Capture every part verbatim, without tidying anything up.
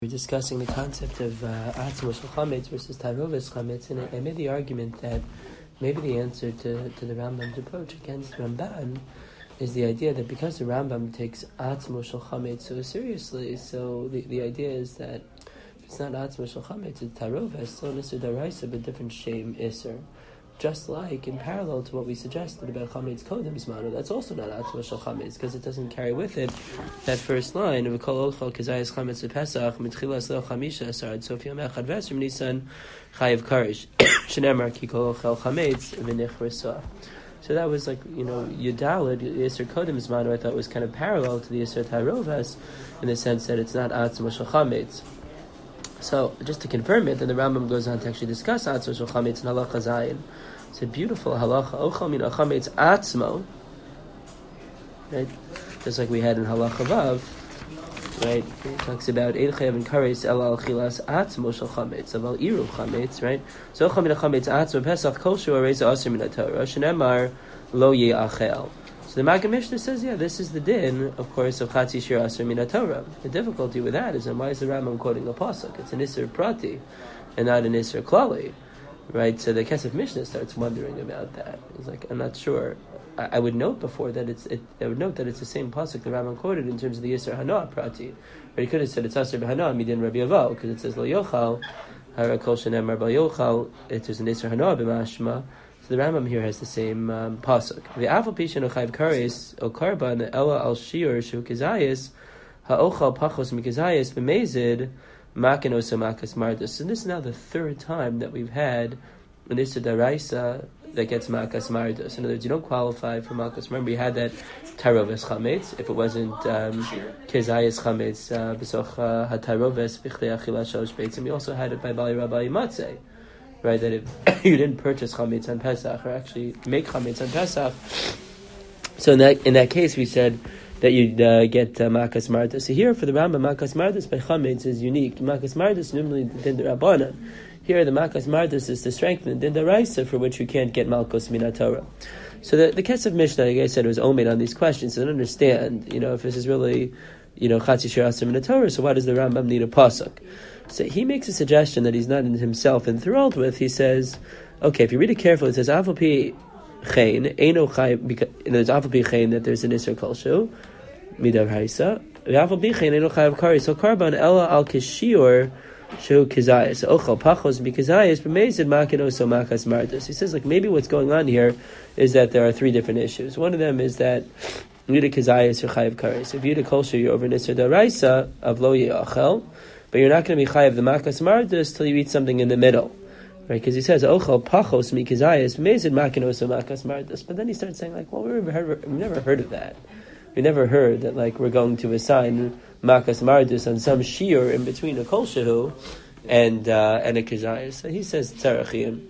We're discussing the concept of uh, Atzmo Shel Chametz versus Taroves Chametz, and I, I made the argument that maybe the answer to, to the Rambam's approach against Ramban is the idea that because the Rambam takes Atzmo Shel Chametz so seriously, so the, the idea is that if it's not Atzmo Shel Chametz, it's Taroves, still Nisr Daraisa, but different Shem Isser. Just like in parallel to what we suggested about Chametz Kodem Zmanu, that's also not Atzmo Shel Chametz because it doesn't carry with it that first line of Kol Olchal Kazayas Chametz Pesach Mitchilas Lo Chamisha Asar Sof Yom Echad Vesrim Nisan Chayev Karish Shenemar Ki Kol Olchal Chametz V'Nich Risah. So that was like, you know, Yudalid Yisr Kodem Zmanu. I thought was kind of parallel to the Yisr Tarovas in the sense that it's not Atzmo Shel Chametz. So just to confirm it, then the Rambam goes on to actually discuss Atzmo Shel Chametz in Halacha Zayin. It's a beautiful halacha. Ochal min chametz atzmo, right? Just like we had in halacha vav, right? It talks about ein chayav and kares el al chilas atzmo shel chametz, aval iruv chametz, right? So ochal min chametz atzmo pesach kol shu areza aser min haTorah shenemar lo ye'achel. So the Maggid Mishnah says, yeah, this is the din, of course, of chatzi shir aser min haTorah. The difficulty with that is, and why is the Rambam quoting a pasuk? It's an isser prati, and not an isser klali. Right, so the Kesef Mishnah starts wondering about that. He's like, I'm not sure. I, I would note before that it's. It, I would note that it's the same pasuk the Rambam quoted in terms of the Yisr Hana prati. But he could have said it's Aser b'Hana midin Rabbi Aval because it says Lo Yochal Hara Kol Shenemar Ba Yochal. It is an Yisr Hana b'Mashma. So the Rambam here has the same um, pasuk. The Afal Pishan Ochayv Kares O Karban Ella Al Shir Shu Kizayis HaOchal Pachos Mikizayis B'Mezid. Makin osa makas mardus. And this is now the third time that we've had an Issa Daraisa that gets makas mardus. In other words, you don't qualify for makas. Remember, you had that taroves chametz. If it wasn't kezayis chametz b'soch hataroves b'chdei achila shalosh beitzim, you also had it by Bali Rabbi Matzeh, right? That if you didn't purchase chametz on Pesach or actually make chametz on Pesach, so in that in that case, we said that you'd uh, get uh, Makas Mardus. So here for the Rambam, Makas Mardus by Chametz is unique. Makas Mardus normally Din Rabbanan. Here the Makas Mardus is to strengthen Din Daraisa, for which you can't get Malkos Min Torah. So the, the Kesef Mishnah, like I said, was omed on these questions. So I don't understand, you know, if this is really, you know, Chatzi Shir Aser Min Torah, so why does the Rambam need a pasuk? So he makes a suggestion that he's not in himself enthralled with. He says, okay, if you read it carefully, it says, Avol Pi Chein, Eino Chai, and there's Avol Pi Chein that there's an Isser Kolshu, Midav Haisa. V'afal bichein eno chayav karis. So karban ella al kishiur shu kizayis. Ochal pachos mikizayis b'meizid makin oso makas mardus. He says, like, maybe what's going on here is that there are three different issues. One of them is that Yuda kizayis or chayav karis. If Yuda kolshu, you're over nisr daraisa of lo ye'achel, but you're not going to be chayav the makas mardus till you eat something in the middle. Right, because he says, "Ochal pachos mikizayis b'meizid makin oso makas mardus." But then he starts saying, like, well, we've never, we've never heard of that. We never heard that, like, we're going to assign makas mardus on some shiur in between a kol shehu and uh, and a kizayis. So he says tzarachim.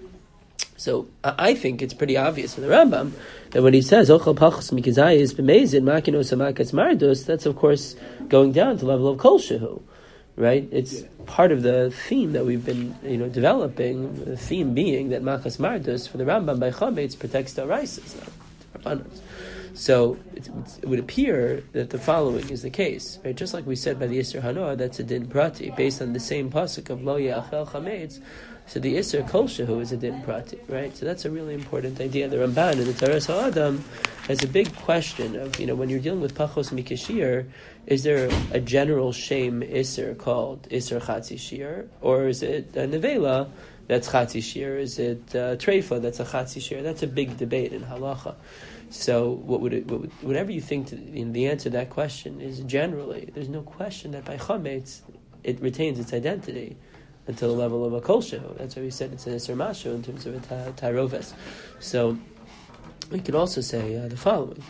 So I think it's pretty obvious in the Rambam that when he says ochal pachos mikizayis b'meizid makinos makas mardus, that's of course going down to the level of kol shehu, right? It's part of the theme that we've been, you know, developing. The theme being that makas mardus for the Rambam by chametz protects the raisas, not So it, it would appear that the following is the case, right? Just like we said by the Isser Hanoah, that's a din prati based on the same pasuk of Lo Ye'achel Chametz. So the Isser Kol Shehu is a din prati, right? So that's a really important idea. The Ramban in the Taras HaAdam has a big question of, you know, when you're dealing with Pachos Mikashir, is there a general shame Isser called Isser Chatzi Shir, or is it a Nevela that's Chatzi Shir? Is it uh, Treifa that's a Chatzi Shir? That's a big debate in Halacha. So, what would it, what would, whatever you think, to, you know, the answer to that question is generally, there's no question that by chametz it retains its identity until the level of a kol shehu. That's why we said it's an isser mashu in terms of a taroves. So, we could also say uh, the following.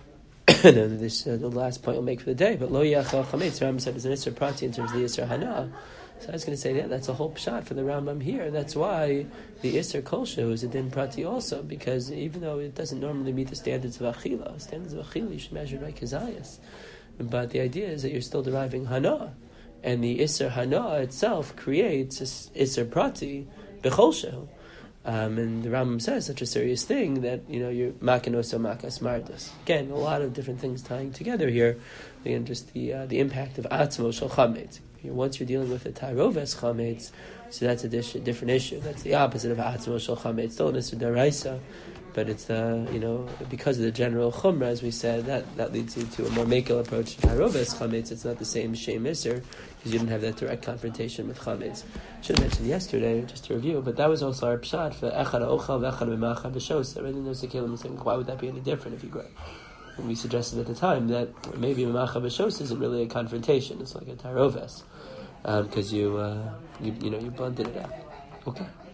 this uh, the last point we'll make for the day. But lo yachal chametz, Rambam said, is an isser prati in terms of the isser hana. So I was going to say, yeah, that's a whole pshat for the Rambam here. That's why the Isser Kol Shehu is a din prati also, because even though it doesn't normally meet the standards of Achila, standards of Achila you should measure by Kizayas. But the idea is that you're still deriving Hana, and the Isser Hana itself creates Isser Prati Bechol Shehu. Um, and the Rambam says such a serious thing that, you know, you're makinoso makas mardas. Again, a lot of different things tying together here. Again, just the uh, the impact of Atzmo Shel Chametz. Once you're dealing with a Taroves Chametz, so that's a dish, different issue. That's the opposite of Atzmo Shel Chametz. Still an Issur Daraisa, but it's uh, you know, because of the general Chumrah, as we said, that, that leads you to a more makel approach to Taroves Chametz. It's not the same Shem Issur, because you didn't have that direct confrontation with Chametz. Should have mentioned yesterday, just to review, but that was also our pshat for Echad Ochal V'Echad B'Macha B'Shosa. Right? And there's a Kalim saying, why would that be any different if you grow? And we suggested at the time that maybe B'Macha B'Shosa isn't really a confrontation, it's like a Taroves, because um, you, uh, you, you know, you blunted it out. Okay.